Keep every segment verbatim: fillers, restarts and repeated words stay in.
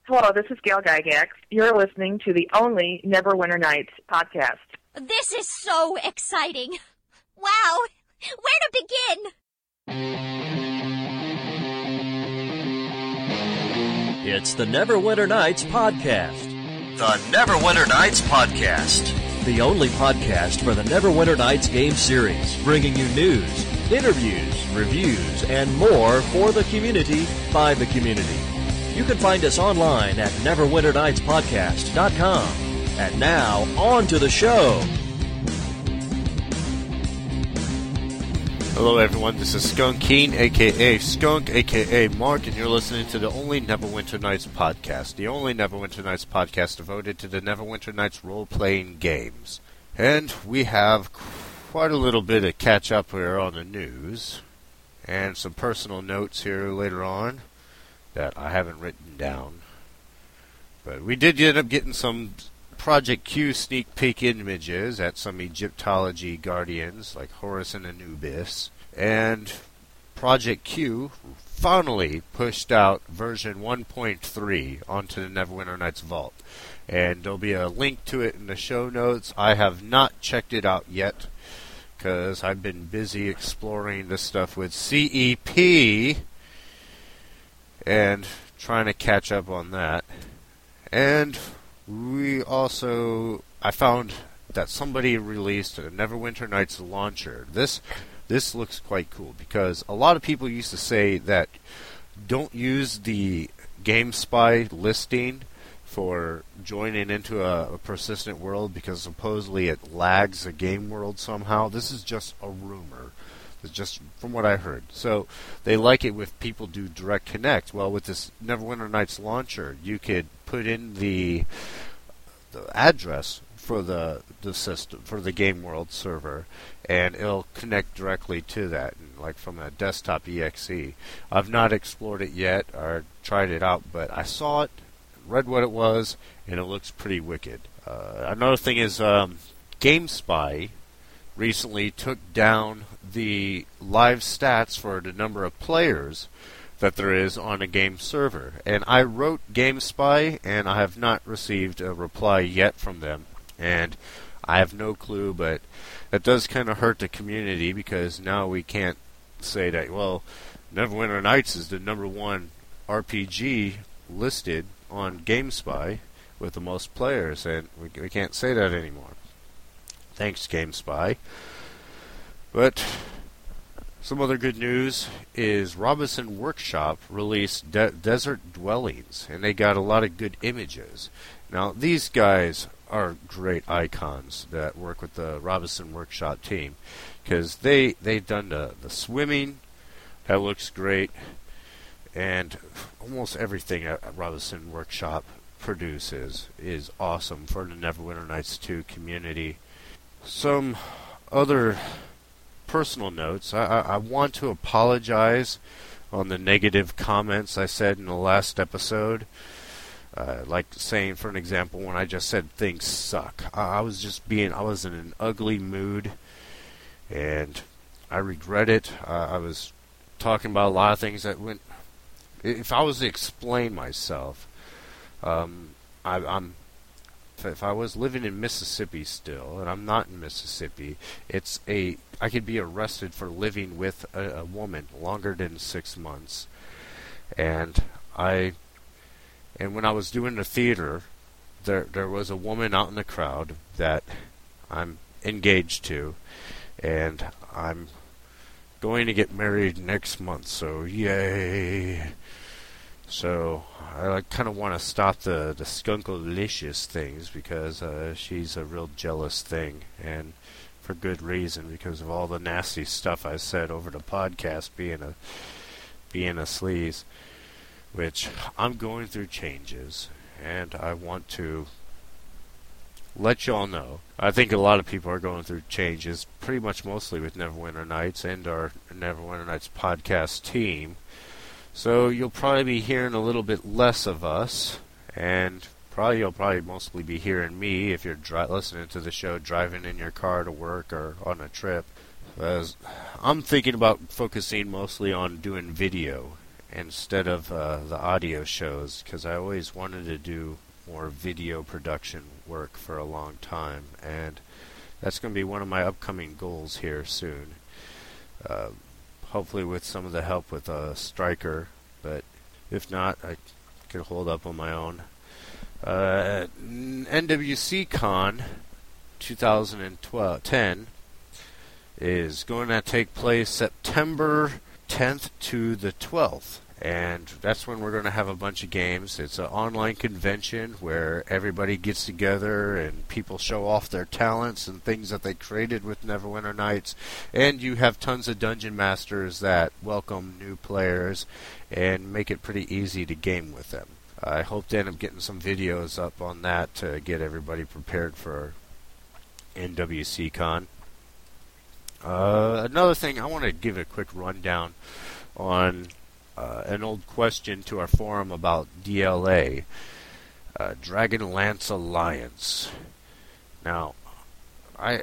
Hello, this is Gail Gygax. You're listening to the only Neverwinter Nights podcast. This is so exciting. Wow, where to begin? It's the Neverwinter Nights podcast. The Neverwinter Nights podcast. The only podcast for the Neverwinter Nights game series, bringing you news, interviews, reviews, and more for the community by the community. You can find us online at neverwinter nights podcast dot com. And now, on to the show. Hello everyone, this is Skunk Keen, aka Skunk, aka Mark, and you're listening to the only Neverwinter Nights podcast. The only Neverwinter Nights podcast devoted to the Neverwinter Nights role-playing games. And we have quite a little bit of catch-up here on the news, and some personal notes here later on that I haven't written down. But we did end up getting some Project Q sneak peek images at some Egyptology guardians like Horus and Anubis. And Project Q finally pushed out version one point three onto the Neverwinter Nights Vault. And there'll be a link to it in the show notes. I have not checked it out yet because I've been busy exploring this stuff with C E P and trying to catch up on that. And we also, I found that somebody released a Neverwinter Nights launcher. This this looks quite cool because a lot of people used to say that don't use the GameSpy listing for joining into a, a persistent world because supposedly it lags a game world somehow. This is just a rumor. It's just from what I heard. So they like it if people do direct connect. Well, with this Neverwinter Nights launcher, you could put in the the address for the the system for the game world server, and it'll connect directly to that, like from a desktop E X E. I've not explored it yet or tried it out, but I saw it, read what it was, and it looks pretty wicked. Uh, another thing is um, GameSpy recently took down the live stats for the number of players that there is on a game server. And I wrote GameSpy, and I have not received a reply yet from them. And I have no clue, but that does kind of hurt the community because now we can't say that, well, Neverwinter Nights is the number one R P G listed on GameSpy with the most players, and we, we can't say that anymore. Thanks, GameSpy. But some other good news is Robinson Workshop released De- Desert Dwellings, and they got a lot of good images. Now, these guys are great icons that work with the Robinson Workshop team because they, they've done the, the swimming. That looks great. And almost everything at Robinson Workshop produces is awesome for the Neverwinter Nights two community. Some other personal notes. I, I, I want to apologize on the negative comments I said in the last episode. Uh, like saying, for an example, when I just said things suck. I, I was just being, I was in an ugly mood, and I regret it. Uh, I was talking about a lot of things that went. If I was to explain myself, um, I, I'm. If I was living in Mississippi still, and I'm not in Mississippi, it's a I could be arrested for living with a, a woman longer than six months, and I, and when I was doing the theater, there there was a woman out in the crowd that I'm engaged to, and I'm going to get married next month. So yay! So I like, kind of want to stop the, the skunkalicious things because uh, she's a real jealous thing, and for good reason because of all the nasty stuff I said over the podcast being a being a sleaze, which I'm going through changes, and I want to let y'all know. I think a lot of people are going through changes, pretty much mostly with Neverwinter Nights and our Neverwinter Nights podcast team. So you'll probably be hearing a little bit less of us, and probably you'll probably mostly be hearing me if you're dri- listening to the show driving in your car to work or on a trip. As I'm thinking about focusing mostly on doing video instead of uh, the audio shows, because I always wanted to do more video production work for a long time, and that's going to be one of my upcoming goals here soon. Uh, hopefully with some of the help with uh, Stryker, but if not, I could hold up on my own. Uh, N W C Con twenty ten is going to take place September tenth to the twelfth, and that's when we're going to have a bunch of games. It's an online convention where everybody gets together and people show off their talents and things that they created with Neverwinter Nights, and you have tons of dungeon masters that welcome new players and make it pretty easy to game with them. I hope to end up getting some videos up on that to get everybody prepared for N W C Con. Uh, another thing, I want to give a quick rundown on uh, an old question to our forum about D L A, uh, Dragonlance Alliance. Now, I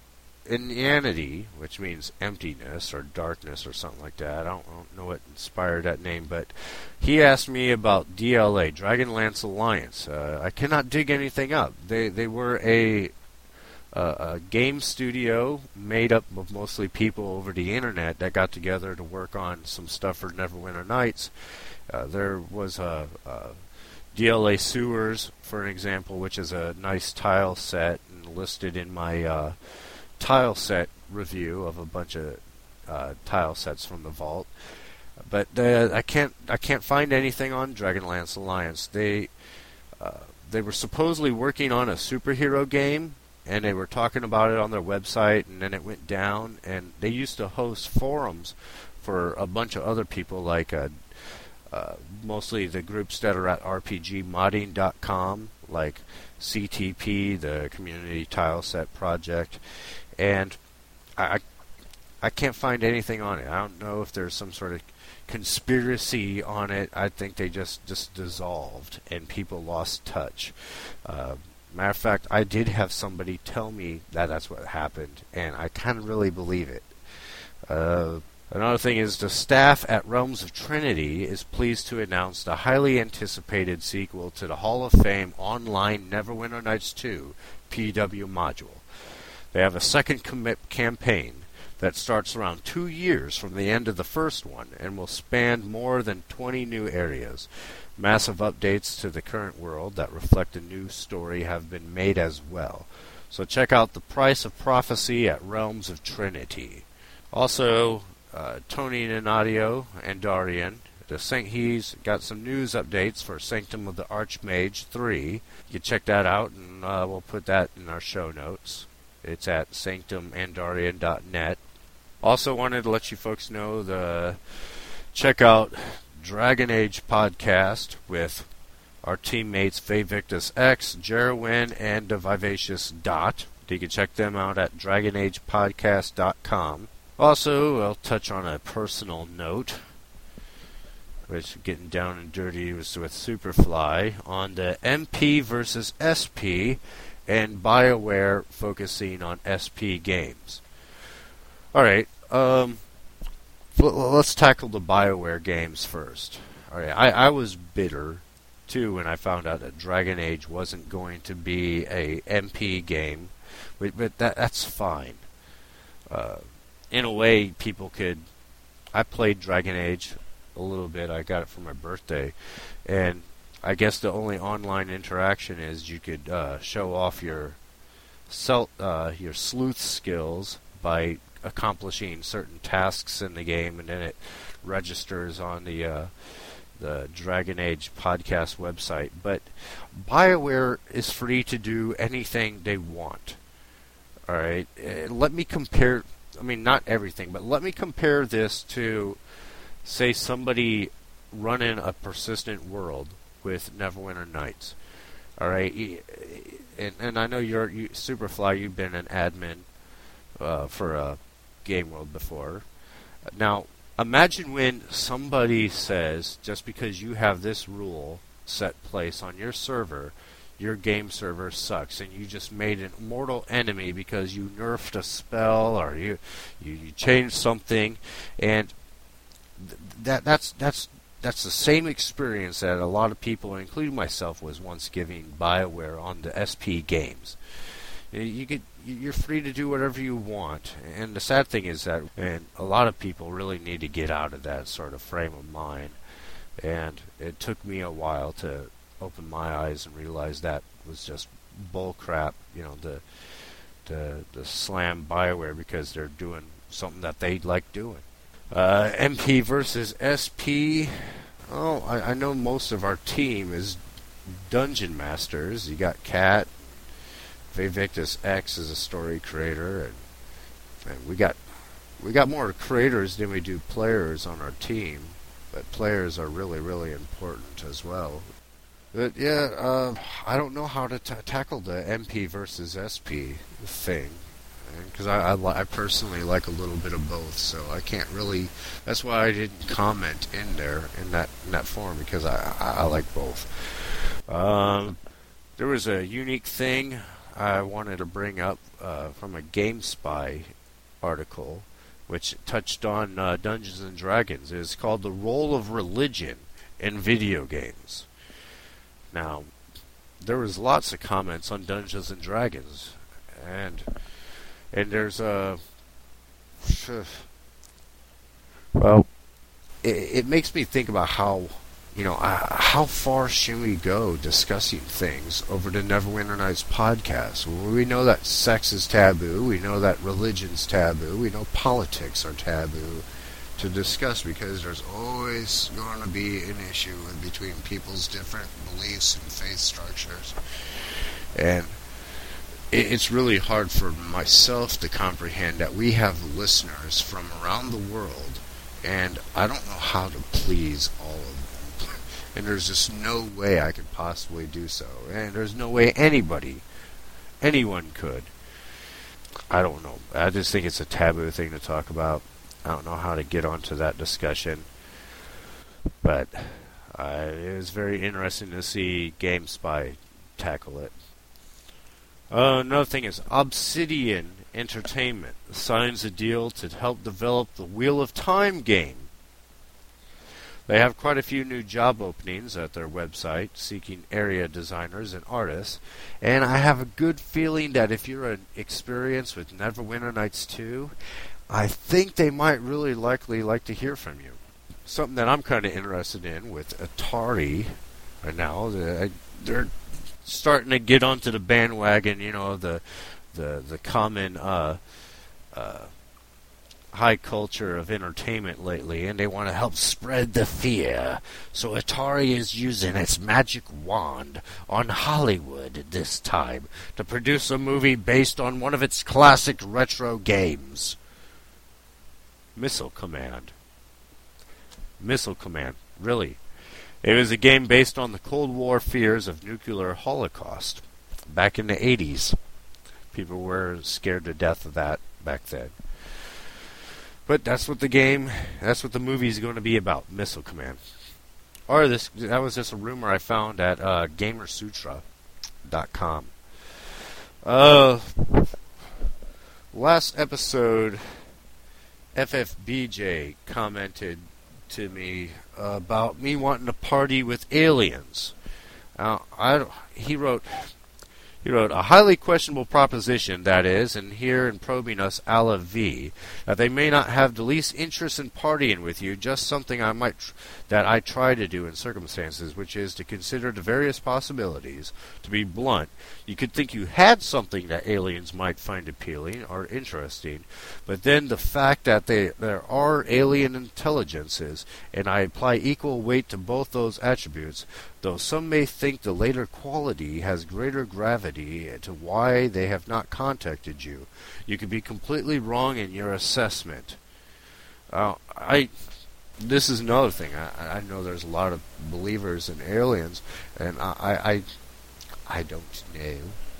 Inanity, which means emptiness or darkness or something like that. I don't, I don't know what inspired that name, but he asked me about D L A, Dragonlance Alliance. Uh, I cannot dig anything up. They they were a, a a game studio made up of mostly people over the internet that got together to work on some stuff for Neverwinter Nights. Uh, there was a, a D L A Sewers, for an example, which is a nice tile set and listed in my uh, tile set review of a bunch of uh, tile sets from the vault, but uh, I can't I can't find anything on Dragonlance Alliance. They uh, they were supposedly working on a superhero game, and they were talking about it on their website, and then it went down. And they used to host forums for a bunch of other people, like uh, uh, mostly the groups that are at R P G modding dot com, like C T P, the Community Tile Set Project. And I, I can't find anything on it. I don't know if there's some sort of conspiracy on it. I think they just, just dissolved and people lost touch. Uh, matter of fact, I did have somebody tell me that that's what happened, and I kind of really believe it. Uh, another thing is the staff at Realms of Trinity is pleased to announce the highly anticipated sequel to the Hall of Fame online Neverwinter Nights two P W module. They have a second commit campaign that starts around two years from the end of the first one and will span more than twenty new areas. Massive updates to the current world that reflect a new story have been made as well. So check out The Price of Prophecy at Realms of Trinity. Also, uh, Tony Nanadio and Darian, the Saint he's got some news updates for Sanctum of the Archmage three. You can check that out, and uh, we'll put that in our show notes. It's at sanctum andarian dot net. Also wanted to let you folks know the check out Dragon Age podcast with our teammates Faye Victus X, Jerwin, and the Vivacious Dot. You can check them out at dragon age podcast dot com. Also, I'll touch on a personal note, which getting down and dirty was with Superfly on the M P versus S P, and BioWare focusing on S P games. Alright, um, let's tackle the BioWare games first. Alright, I, I was bitter, too, when I found out that Dragon Age wasn't going to be a M P game, but, but that that's fine. Uh, in a way, people could... I played Dragon Age a little bit. I got it for my birthday, and I guess the only online interaction is you could uh, show off your sel- uh, your sleuth skills by accomplishing certain tasks in the game, and then it registers on the uh, the Dragon Age podcast website. But BioWare is free to do anything they want. All right, uh, let me compare. I mean, not everything, but let me compare this to, say, somebody running a persistent world with Neverwinter Nights. All right, and and I know you're you, Superfly. You've been an admin uh, for a game world before. Now, imagine when somebody says, just because you have this rule set place on your server, your game server sucks, and you just made an mortal enemy because you nerfed a spell or you you, you changed something, and th- that that's that's. that's the same experience that a lot of people, including myself, was once giving BioWare on the S P games. You get, you're free to do whatever you want, and the sad thing is that, and a lot of people really need to get out of that sort of frame of mind. And it took me a while to open my eyes and realize that was just bull crap. You know, the the the slam BioWare because they're doing something that they like doing. Uh, M P versus S P. Oh, I, I know most of our team is Dungeon Masters. You got Kat. Vivictus X is a story creator, and, and we got we got more creators than we do players on our team. But players are really, really important as well. But yeah, uh, I don't know how to t- tackle the M P versus S P thing, because I, I, li- I personally like a little bit of both, so I can't really. That's why I didn't comment in there in that in that form, because I I, I like both. Um, there was a unique thing I wanted to bring up uh, from a GameSpy article, which touched on uh, Dungeons and Dragons. It is called The Role of Religion in Video Games. Now, there was lots of comments on Dungeons and Dragons, and and there's a uh, well, it, it makes me think about how, you know, uh, how far should we go discussing things over the Neverwinter Nights podcast? Well, we know that sex is taboo. We know that religion's taboo. We know politics are taboo to discuss, because there's always going to be an issue between people's different beliefs and faith structures. And it, it's really hard for myself to comprehend that we have listeners from around the world, and I don't know how to please all of them. And there's just no way I could possibly do so. And there's no way anybody, anyone could. I don't know. I just think it's a taboo thing to talk about. I don't know how to get onto that discussion. But uh, it was very interesting to see GameSpy tackle it. Uh, another thing is Obsidian Entertainment signs a deal to help develop the Wheel of Time game. They have quite a few new job openings at their website, seeking area designers and artists, and I have a good feeling that if you're an experienced with Neverwinter Nights two, I think they might really likely like to hear from you. Something that I'm kind of interested in with Atari right now, they're starting to get onto the bandwagon, you know, the the the common uh, uh, high culture of entertainment lately, and they want to help spread the fear. So Atari is using its magic wand on Hollywood this time to produce a movie based on one of its classic retro games. Missile Command. Missile Command, really. It was a game based on the Cold War fears of nuclear holocaust back in the eighties. People were scared to death of that back then. But that's what the game, that's what the movie is going to be about, Missile Command. Or this, that was just a rumor I found at uh, Gamersutra dot com. Uh, last episode, F F B J commented to me uh, about me wanting to party with aliens. Uh, I, he wrote... He wrote, a highly questionable proposition, that is, and here in probing us a la V, that they may not have the least interest in partying with you, just something I might tr- that I try to do in circumstances, which is to consider the various possibilities. To be blunt, you could think you had something that aliens might find appealing or interesting, but then the fact that they, there are alien intelligences, and I apply equal weight to both those attributes, though some may think the later quality has greater gravity to why they have not contacted you, you could be completely wrong in your assessment. Uh, I, this is another thing. I, I know there's a lot of believers in aliens, and I, I, I don't know.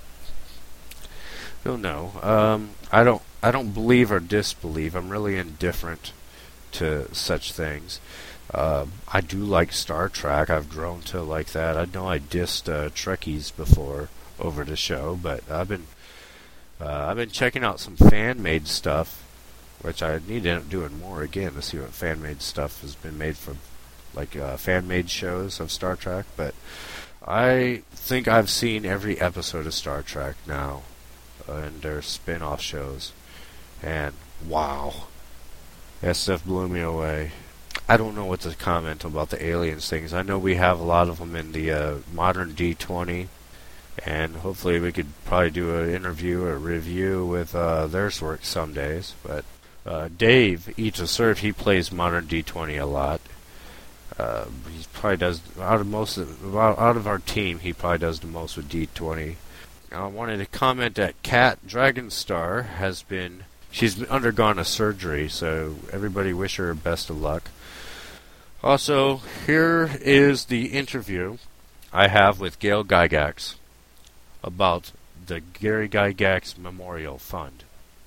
Don't know. Um, I don't. I don't believe or disbelieve. I'm really indifferent to such things. Uh, I do like Star Trek. I've grown to like that. I know I dissed uh, Trekkies before over the show, but I've been uh, I've been checking out some fan-made stuff, which I need to end up doing more again to see what fan-made stuff has been made from like uh, fan-made shows of Star Trek, but I think I've seen every episode of Star Trek now, uh, and their spin-off shows, and wow, that stuff blew me away. I don't know what to comment about the aliens things. I know we have a lot of them in the uh, modern D twenty, and hopefully we could probably do an interview or review with uh, their work some days. But uh, Dave Eats a Surf, he plays modern D twenty a lot. Uh, he probably does out of most of, out of our team. He probably does the most with D twenty. I wanted to comment that Kat Dragonstar has been. She's undergone a surgery, so everybody wish her best of luck. Also, here is the interview I have with Gail Gygax about the Gary Gygax Memorial Fund.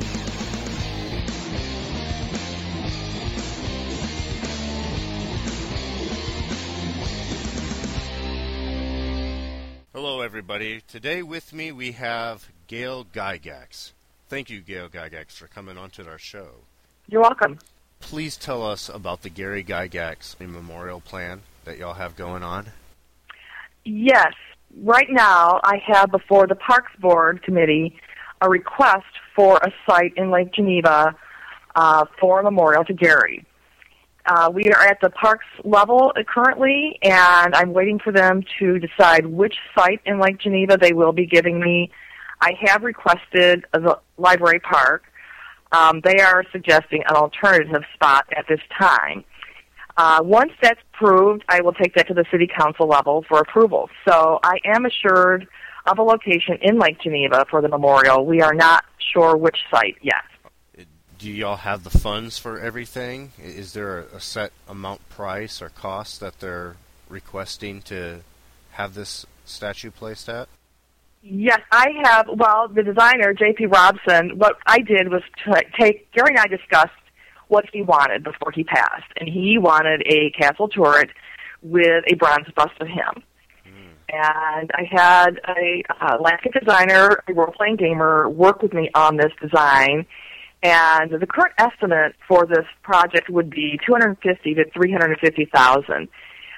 Hello, everybody. Today with me we have Gail Gygax. Thank you, Gail Gygax, for coming onto our show. You're welcome. Please tell us about the Gary Gygax Memorial Plan that y'all have going on. Yes. Right now, I have before the Parks Board Committee a request for a site in Lake Geneva uh, for a memorial to Gary. Uh, we are at the Parks level currently, and I'm waiting for them to decide which site in Lake Geneva they will be giving me. I have requested the Library Park. Um, they are suggesting an alternative spot at this time. Uh, once that's approved, I will take that to the City Council level for approval. So I am assured of a location in Lake Geneva for the memorial. We are not sure which site yet. Do y'all have the funds for everything? Is there a set amount price or cost that they're requesting to have this statue placed at? Yes, I have. Well, the designer, J P Robson, what I did was to take, Gary and I discussed what he wanted before he passed, and he wanted a castle turret with a bronze bust of him. Mm. And I had a uh, landscape designer, a role-playing gamer, work with me on this design, and the current estimate for this project would be two hundred fifty to three hundred fifty thousand.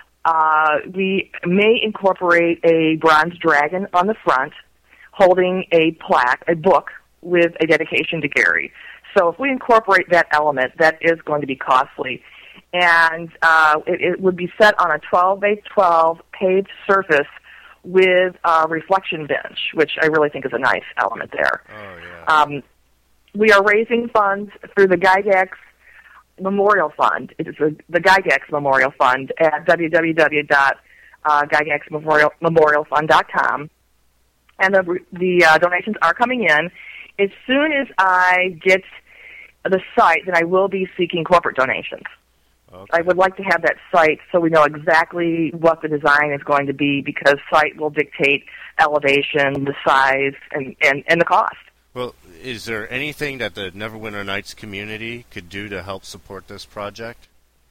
Uh, we may incorporate a bronze dragon on the front holding a plaque, a book, with a dedication to Gary. So if we incorporate that element, that is going to be costly. And uh, it, it would be set on a twelve by twelve paved surface with a reflection bench, which I really think is a nice element there. Oh, yeah. Um, we are raising funds through the Gygax Memorial Fund. It is the, the Gygax Memorial Fund at w w w dot gygax memorial fund dot com. And the, the uh, donations are coming in. As soon as I get the site, then I will be seeking corporate donations. Okay. I would like to have that site so we know exactly what the design is going to be, because site will dictate elevation, the size, and, and, and the cost. Well, is there anything that the Neverwinter Nights community could do to help support this project?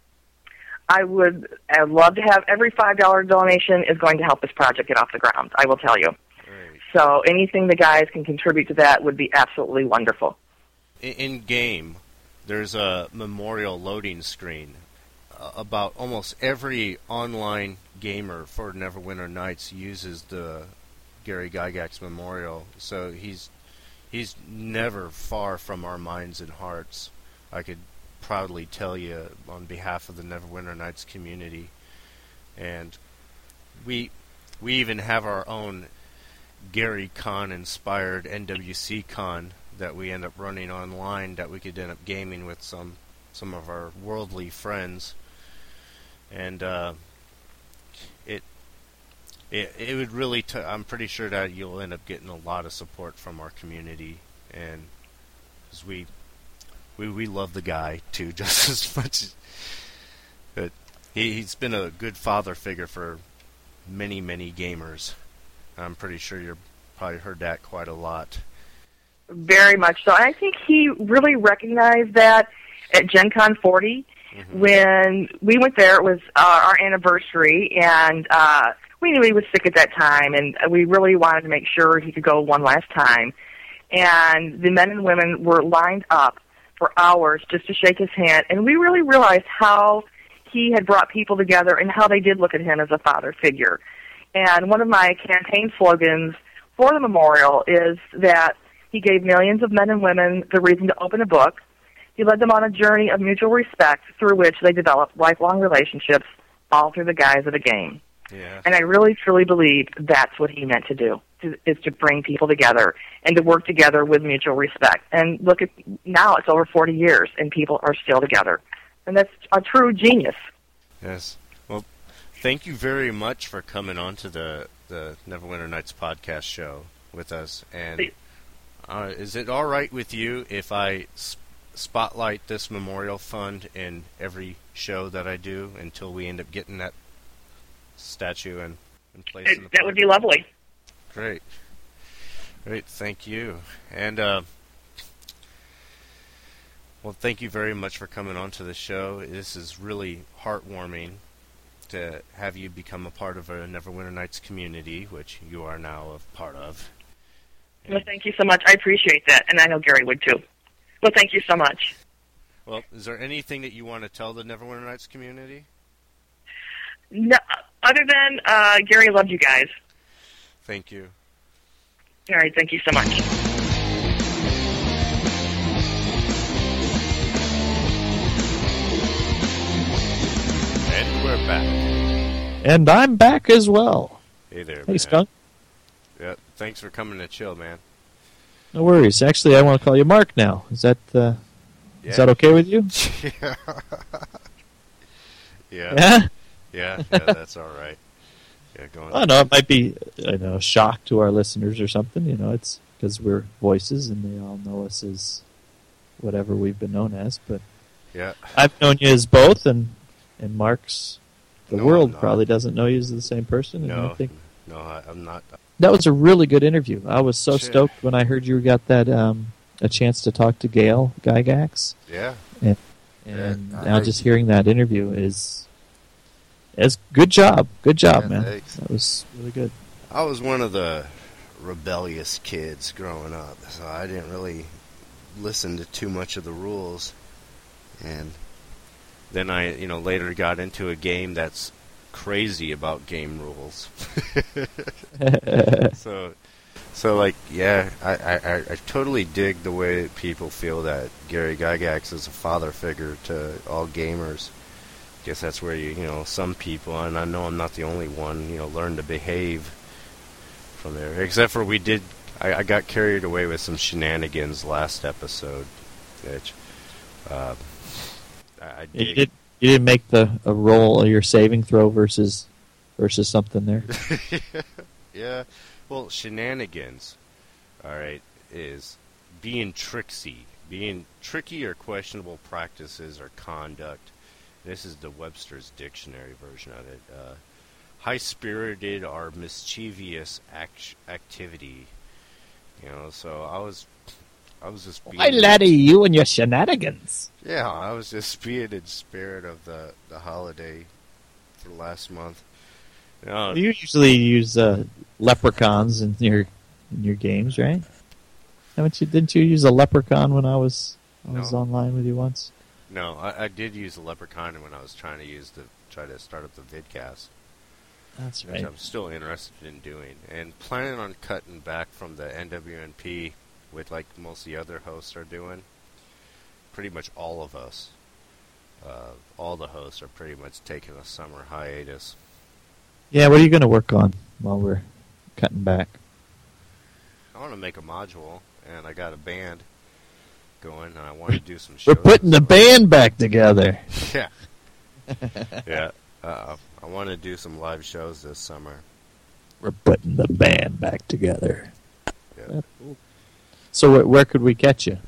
I would I'd love to have every five dollar donation is going to help this project get off the ground, I will tell you. Great. So anything the guys can contribute to that would be absolutely wonderful. In-game, there's a memorial loading screen. Uh, about almost every online gamer for Neverwinter Nights uses the Gary Gygax Memorial, so he's he's never far from our minds and hearts. I could proudly tell you on behalf of the Neverwinter Nights community. And we we even have our own Gary Con inspired N W C Con that we end up running online, that we could end up gaming with some some of our worldly friends. And uh, it It, it would really, t- I'm pretty sure that you'll end up getting a lot of support from our community, and because we, we we love the guy too, just as much as, but he, he's been a good father figure for many, many gamers. I'm pretty sure you've probably heard that quite a lot. Very much so. And I think he really recognized that at Gen Con forty, mm-hmm. when we went there. It was uh, our anniversary, and uh, we knew he was sick at that time, and we really wanted to make sure he could go one last time. And the men and women were lined up for hours just to shake his hand, and we really realized how he had brought people together and how they did look at him as a father figure. And one of my campaign slogans for the memorial is that he gave millions of men and women the reason to open a book. He led them on a journey of mutual respect through which they developed lifelong relationships, all through the guise of a game. Yeah. And I really, truly believe that's what he meant to do, to, is to bring people together and to work together with mutual respect. And look at, now it's over forty years, and people are still together. And that's a true genius. Yes. Well, thank you very much for coming on to the, the Neverwinter Nights podcast show with us. And uh, is it all right with you if I sp- spotlight this memorial fund in every show that I do until we end up getting that statue in, in place? It, in the that would be lovely. Great. Great, thank you. And, uh, well, thank you very much for coming on to the show. This is really heartwarming to have you become a part of a Neverwinter Nights community, which you are now a part of. And well, thank you so much. I appreciate that, and I know Gary would too. Well, thank you so much. Well, is there anything that you want to tell the Neverwinter Nights community? No, other than uh, Gary loved you guys. Thank you. All right, thank you so much. And we're back. And I'm back as well. Hey there, Hey, man. Skunk. Yeah, thanks for coming to chill, man. No worries. Actually, I want to call you Mark now. Is that uh, Yeah. is that okay with you? yeah. yeah. Yeah? Yeah, yeah, that's all right. Yeah, go on. Oh, no, it might be I know, a shock to our listeners or something. You know, it's because we're voices and they all know us as whatever we've been known as. But Yeah. I've known you as both, and, and Mark's, the No, world I'm not. probably doesn't know you as the same person. And I No, think no, I, I'm not. that was a really good interview. I was so Shit. stoked when I heard you got that um, a chance to talk to Gail Gygax. Yeah. And Yeah, now I- just hearing that interview is is good job. Good job, Yeah, man. thanks. That was really good. I was one of the rebellious kids growing up, so I didn't really listen to too much of the rules. And then I, you know, later got into a game that's crazy about game rules. so, so like, yeah, I, I, I totally dig the way that people feel that Gary Gygax is a father figure to all gamers. Guess that's where you, you know, some people, and I know I'm not the only one, you know, learn to behave from there. Except for we did, I, I got carried away with some shenanigans last episode, which uh, I, I You dig. did you didn't make the a roll of your saving throw versus versus something there. Yeah, well, shenanigans, all right, is being tricksy, being tricky or questionable practices or conduct. This is the Webster's Dictionary version of it. Uh, high-spirited or mischievous act- activity. You know, so I was, I was just being. Why, laddie, you and your shenanigans. Yeah, I was just being in spirit of the the holiday for last month. You know, You usually use uh, leprechauns in your in your games, right? Haven't you? Didn't you use a leprechaun when I was I was No. online with you once? No, I, I did use a leprechaun when I was trying to use the try to start up the vidcast, That's which right. I'm still interested in doing, and planning on cutting back from the N W N P with like most of the other hosts are doing. Pretty much all of us, uh, all the hosts are pretty much taking a summer hiatus. Yeah, what are you going to work on while we're cutting back? I want to make a module, and I got a band going, and I want to do some shows. We're putting the band back together. Yeah. yeah. Uh, I want to do some live shows this summer. We're putting the band back together. Yeah. So where, where could we catch you?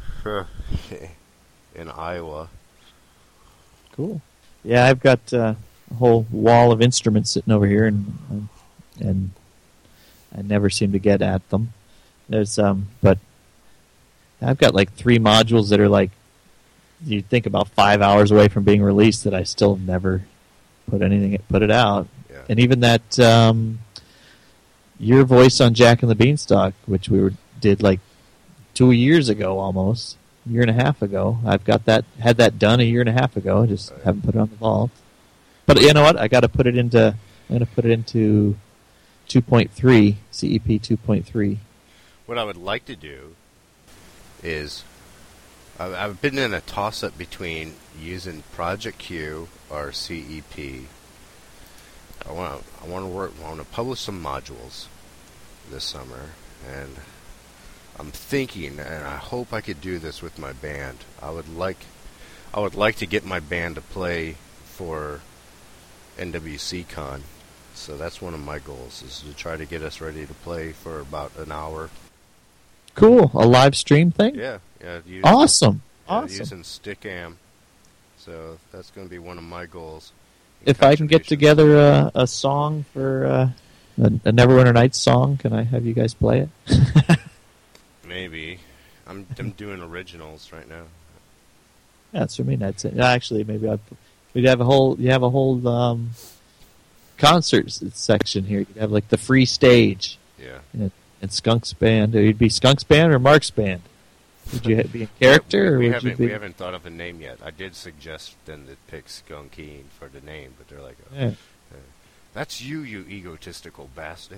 In Iowa. Cool. Yeah, I've got uh, a whole wall of instruments sitting over here, and and I never seem to get at them. There's um, but I've got like three modules that are like you think about five hours away from being released that I still have never put anything put it out. Yeah. And even that um, your voice on Jack and the Beanstalk, which we were, did like two years ago almost. a year and a half ago. I've got that had that done a year and a half ago. I just right. haven't put it on the vault. But you know what? I got to put it into. I'm going to put it into two point three C E P two point three. What I would like to do is I've been in a toss-up between using Project Q or C E P. I want to I want to work. I want to publish some modules this summer, and I'm thinking, and I hope I could do this with my band. I would like, I would like to get my band to play for N W C Con. So that's one of my goals, is to try to get us ready to play for about an hour. Cool. A live stream thing? Yeah. yeah using, awesome. Yeah, awesome. Using Stickam. So that's going to be one of my goals. If I can get together a, a song for uh, a, a Neverwinter Nights song, can I have you guys play it? Maybe. I'm I'm doing originals right now. Yeah, that's for me. That's it. Actually, maybe I'd, we'd have a whole. You have a whole um, concert section here. You'd have like the free stage. Yeah. And, and Skunk's band. Or you'd be Skunk's band or Mark's band. Would you be a character? we, we or would haven't you be... we haven't thought of a name yet. I did suggest them to pick Skunkeen for the name, but they're like, oh, yeah. uh, "That's you, you egotistical bastard."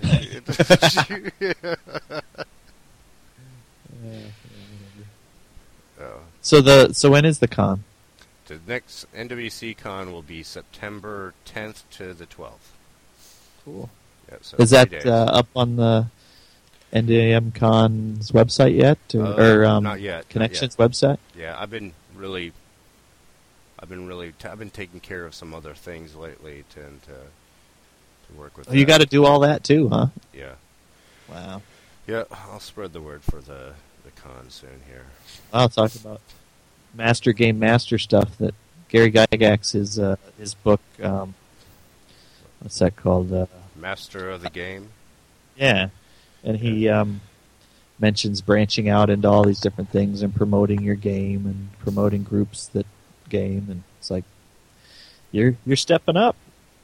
oh. So the so when is the con? The next N W C Con will be September tenth to the twelfth. Cool. Yeah, so is that days. uh, up on the N D M Con's website yet, or, uh, or um, not yet? Connections not yet. website? Yeah, I've been really, I've been really, t- I've been taking care of some other things lately to to, to work with. Oh, you got to do all that too, huh? Yeah. Wow. Yeah, I'll spread the word for the the con soon here. I'll talk about Master Game Master stuff that Gary Gygax, his uh, his book. Um, what's that called? Uh, Master of the Game. Yeah. And he um, mentions branching out into all these different things and promoting your game and promoting groups that game, and it's like you're you're stepping up.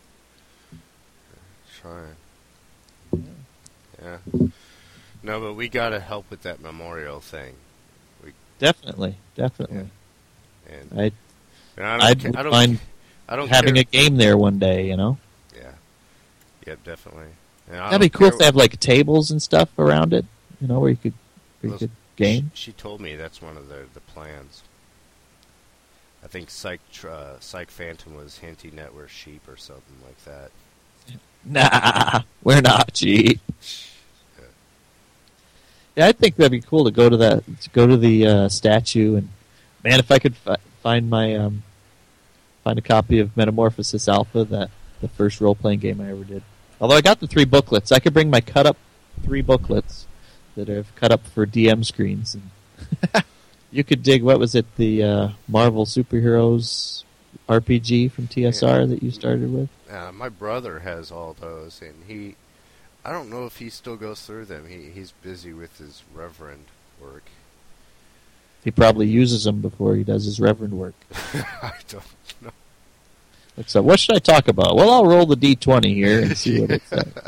Trying. Yeah. No, but we got to help with that memorial thing. We definitely, definitely. Yeah. And, I, and I don't, I'd ca- I don't, mind I don't having care. a game there one day, you know. Yeah. Yeah, definitely. That'd be cool if they have like tables and stuff around it, you know, where you could, where Those, you could game. She, she told me that's one of the the plans. I think Psych uh, Psych Phantom was hinting that we're sheep or something like that. Nah, we're not cheap. Yeah. yeah, I think that'd be cool to go to that, to go to the uh, statue, and man, if I could fi- find my um, find a copy of Metamorphosis Alpha, that the first role playing game I ever did. Although I got the three booklets, I could bring my cut up three booklets that I've cut up for D M screens, and you could dig. What was it? The uh, Marvel Superheroes R P G from T S R yeah. that you started with? Uh, my brother has all those, and he, I don't know if he still goes through them. He he's busy with his Reverend work. He probably uses them before he does his Reverend work. I don't know. So what should I talk about? Well, I'll roll the D twenty here and see what it's like.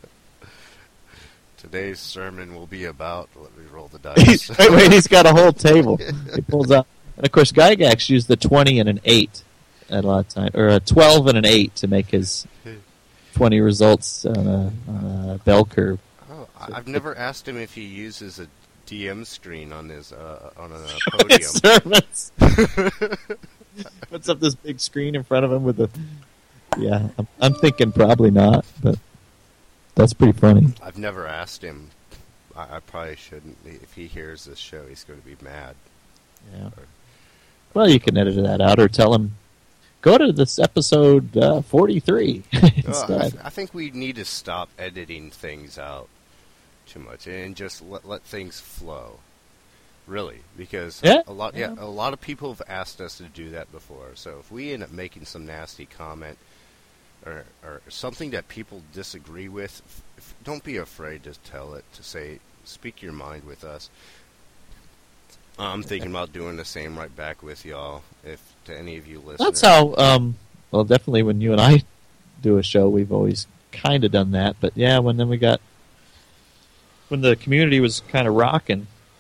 Today's sermon will be about. Let me roll the dice. wait, wait, he's got a whole table. He pulls out, and of course, Gygax used the twenty and an eight at a lot of time, or a twelve and an eight to make his twenty results on a, on a bell curve. Oh, I've never asked him if he uses a D M screen on his uh, on a podium. Sermons. Puts up this big screen in front of him with the. Yeah, I'm, I'm thinking probably not, but that's pretty funny. I've never asked him. I, I probably shouldn't. If he hears this show, he's going to be mad. Yeah. Or, well, you can edit that out, or tell him, go to this episode uh, forty-three instead. Well, I, th- I think we need to stop editing things out too much and just let let things flow. Really, because yeah, a lot, yeah, yeah, a lot of people have asked us to do that before. So if we end up making some nasty comment or, or something that people disagree with, f- don't be afraid to tell it. To say, speak your mind with us. I'm thinking about doing the same right back with y'all. If to any of you listeners, that's how. Um, well, definitely when you and I do a show, we've always kind of done that. But yeah, when then we got when the community was kind of rocking.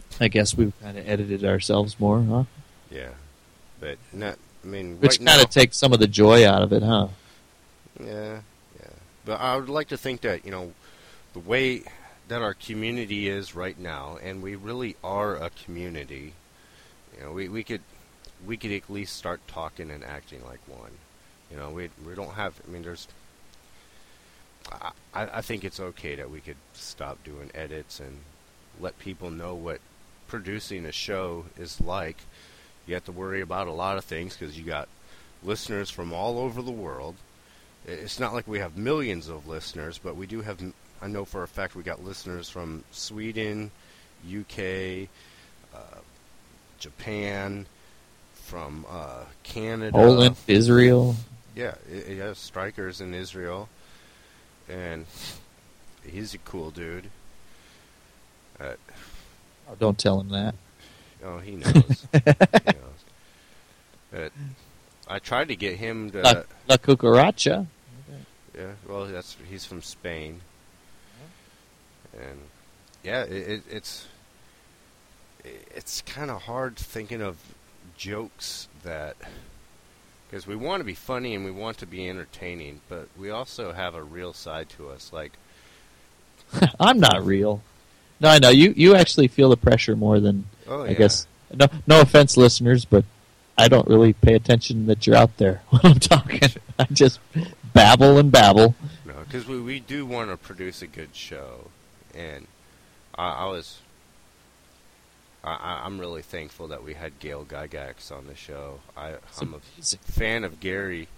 I guess we've kind of edited ourselves more, huh? Yeah, but not. I mean, which right kind now, of takes some of the joy out of it, huh? Yeah, yeah. But I would like to think that, you know, the way that our community is right now, and we really are a community. You know, we we could we could at least start talking and acting like one. You know, we we don't have. I mean, there's. I I think it's okay that we could stop doing edits and let people know what producing a show is like. You have to worry about a lot of things because you got listeners from all over the world. It's not like we have millions of listeners, but we do have. I know for a fact we got listeners from Sweden, U K, uh, Japan, from uh, Canada, Poland, Israel. Yeah, it, it has strikers in Israel, and he's a cool dude. Uh, oh, don't tell him that. Oh, he knows. he knows. But I tried to get him to. La, La Cucaracha. Yeah, well, that's he's from Spain, and yeah, it, it, it's it's kind of hard thinking of jokes that because we want to be funny and we want to be entertaining, but we also have a real side to us. Like I'm not real. No, I know you. You actually feel the pressure more than oh, I yeah. guess. No, no offense, listeners, but I don't really pay attention that you're out there when I'm talking. I just babble and babble. No, because we we do want to produce a good show, and I, I was. I, I'm really thankful that we had Gail Gygax on the show. I, I'm a fan of Gary,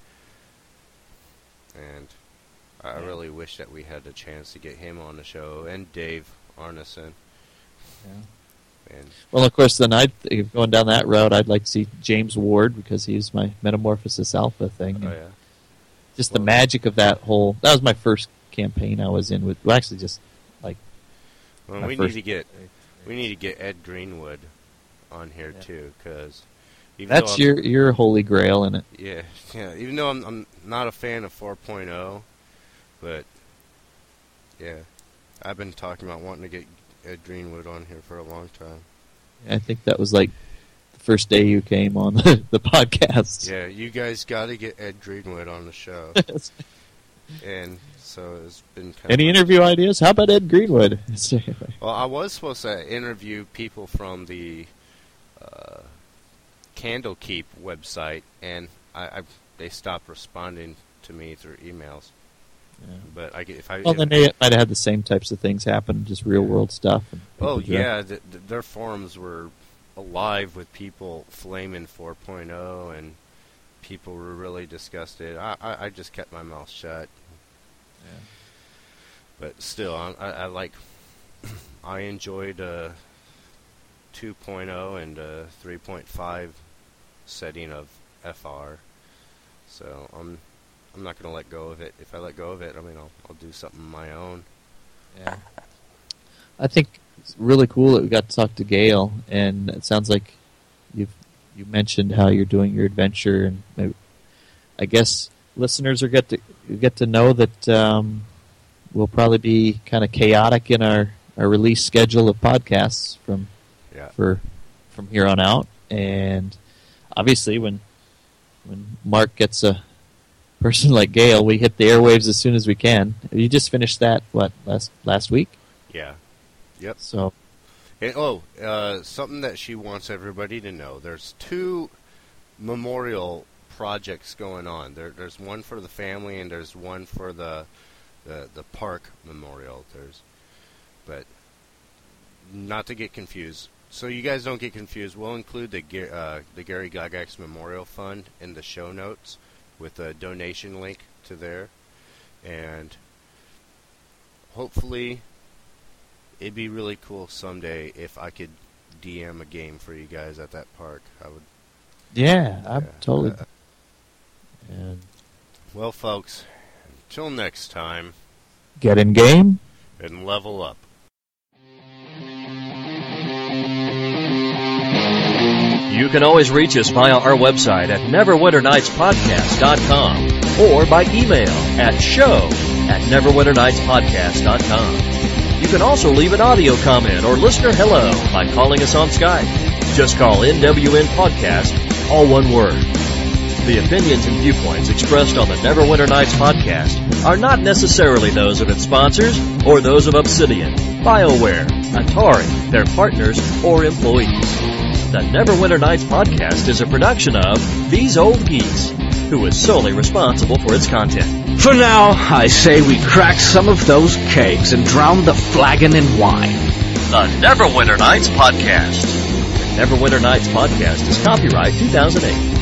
and I yeah. really wish that we had the chance to get him on the show, and Dave Arneson. Yeah. And well, of course, then I'd going down that route. I'd like to see James Ward because he's my Metamorphosis Alpha thing. Oh yeah. Just well, the magic of that whole. That was my first campaign I was in with. Well, actually, just like. Well, we need to get. We need to get Ed Greenwood on here yeah. too, because that's your your holy grail in it. Yeah, yeah. Even though I'm I'm not a fan of four point oh, but yeah, I've been talking about wanting to get Ed Greenwood on here for a long time. Yeah, I think that was like the first day you came on the, the podcast. Yeah, you guys got to get Ed Greenwood on the show, and. So it's been kind Any of interview ideas? How about Ed Greenwood? Well, I was supposed to interview people from the uh, Candlekeep website, and I, I they stopped responding to me through emails. Yeah. But I, if I well, if, then they might have had the same types of things happen, just real world stuff. And oh yeah, the, the, their forums were alive with people flaming four point oh, and people were really disgusted. I, I, I just kept my mouth shut. Yeah. But still, I, I, I like. I enjoyed uh, two point oh and uh, three point five setting of F R, so I'm I'm not gonna let go of it. If I let go of it, I mean I'll I'll do something of my own. Yeah. I think it's really cool that we got to talk to Gail, and it sounds like you've you mentioned how you're doing your adventure, and maybe, I guess. Listeners are get to get to know that um, we'll probably be kind of chaotic in our, our release schedule of podcasts from yeah. for from here on out, and obviously when when Mark gets a person like Gail, we hit the airwaves as soon as we can. You just finished that what last last week? Yeah. Yep. So, and, oh, uh, something that she wants everybody to know: there's two memorial projects going on. There, there's one for the family, and there's one for the, the the park memorial. There's, but not to get confused. So you guys don't get confused. We'll include the uh, the Gary Gygax Memorial Fund in the show notes with a donation link to there, and hopefully, it'd be really cool someday if I could D M a game for you guys at that park. I would. Yeah, I'm yeah, totally. Uh, And well, folks, until next time, get in game and level up. You can always reach us via our website at neverwinter nights podcast dot com or by email at show at neverwinter nights podcast dot com. You can also leave an audio comment or listener hello by calling us on Skype. Just call N W N Podcast, all one word. The opinions and viewpoints expressed on the Neverwinter Nights podcast are not necessarily those of its sponsors or those of Obsidian, BioWare, Atari, their partners, or employees. The Neverwinter Nights podcast is a production of These Old Geese, who is solely responsible for its content. For now, I say we crack some of those kegs and drown the flagon in wine. The Neverwinter Nights podcast. The Neverwinter Nights podcast is copyright two thousand eight.